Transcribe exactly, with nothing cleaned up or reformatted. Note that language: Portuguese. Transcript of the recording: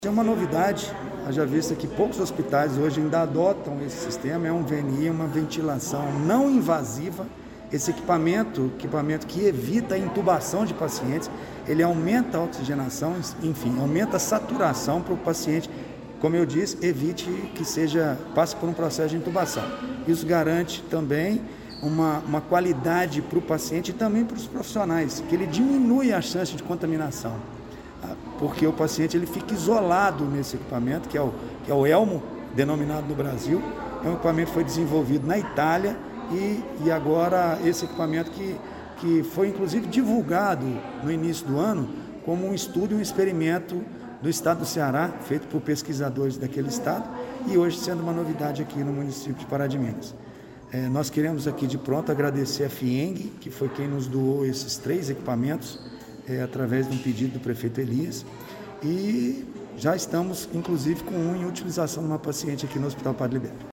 É uma novidade, haja vista que poucos hospitais hoje ainda adotam esse sistema, é um V N I, uma ventilação não invasiva. Esse equipamento, equipamento que evita a intubação de pacientes, ele aumenta a oxigenação, enfim, aumenta a saturação para o paciente, como eu disse, evite que seja, passe por um processo de intubação. Isso garante também uma, uma qualidade para o paciente e também para os profissionais, que ele diminui a chance de contaminação. Porque o paciente ele fica isolado nesse equipamento, que é o, que é o ELMO, denominado no Brasil. É um equipamento que foi desenvolvido na Itália e, e agora esse equipamento que, que foi inclusive divulgado no início do ano como um estudo e um experimento do estado do Ceará, feito por pesquisadores daquele estado e hoje sendo uma novidade aqui no município de Pará de Minas. É, nós queremos aqui de pronto agradecer a FIENG, que foi quem nos doou esses três equipamentos, É, através de um pedido do prefeito Elias, e já estamos, inclusive, com um em utilização numa paciente aqui no Hospital Padre Libério.